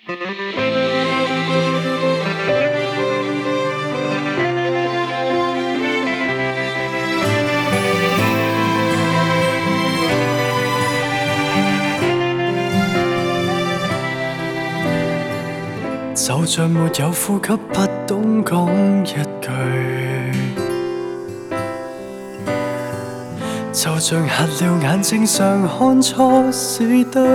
就像沒有呼吸，不懂講一句，就像瞎了眼睛上看錯是對。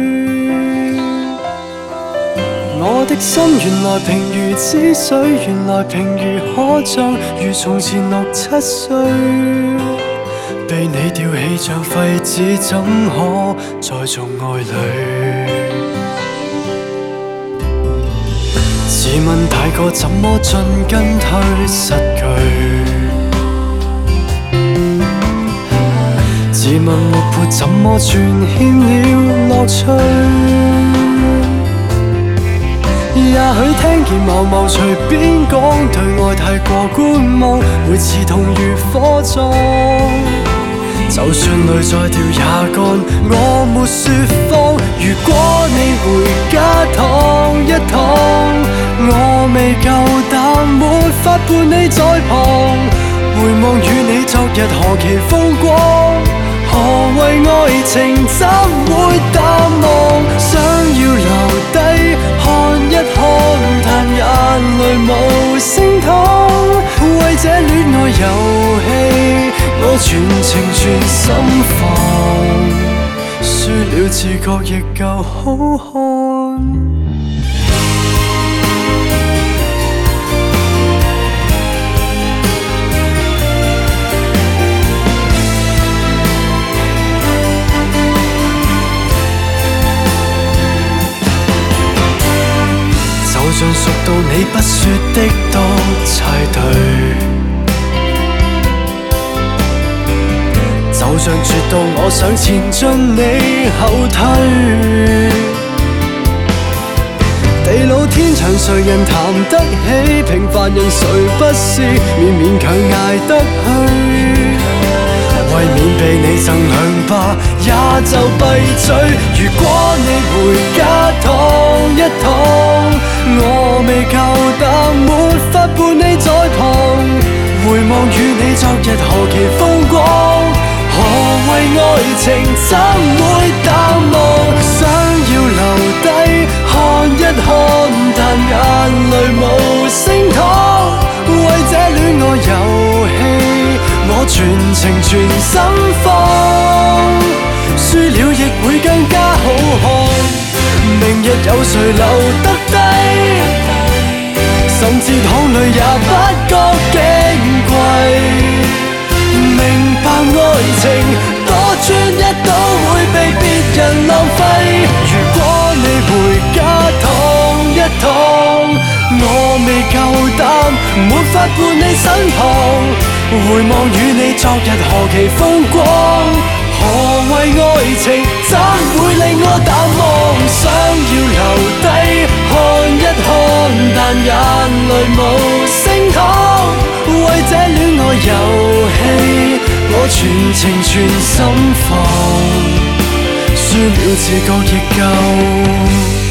我的心原來平如止水，原來平如可像，如從前6、7歲。被你丟棄像廢紙，怎可再做愛侶？自問大個怎麼進跟退失據？自問活潑怎麼全欠了樂趣？也許聽見某某隨便講，對愛太過觀望，每次痛如火葬。就算淚再掉也乾，我沒說謊。如果你回家躺一躺，我未夠膽，沒法伴你在旁。回望與你昨日何其風光，何謂愛情怎會淡忘？想要留低看一看，但眼淚無聲淌。為這戀愛遊戲，我全情全心放，輸了自覺亦夠好看。就像熟到你不說的都猜對，就像絕到我想前進你後退。地老天長誰人談得起，平凡人誰不是勉勉強捱得去。為免被你贈兩巴，也就閉嘴。如果你回家躺一躺，我未夠膽，沒法伴你在旁。回望與你昨日何其風光，何謂愛情怎會淡忘？想要留低看一看，但眼淚無聲淌。為這戀愛遊戲，我全情全心放，輸了亦會更加好看。明日有誰留得低？甚至淌淚也不覺矜貴。明白愛情多專一都會被別人浪費。如果你回家躺一躺，我未夠膽，沒法伴你身旁。回望與你昨日何其風光，何謂愛情怎會令我淡忘？想要留低看一看，但眼淚無聲淌。為這戀愛遊戲，我全情全心放，輸了自覺亦夠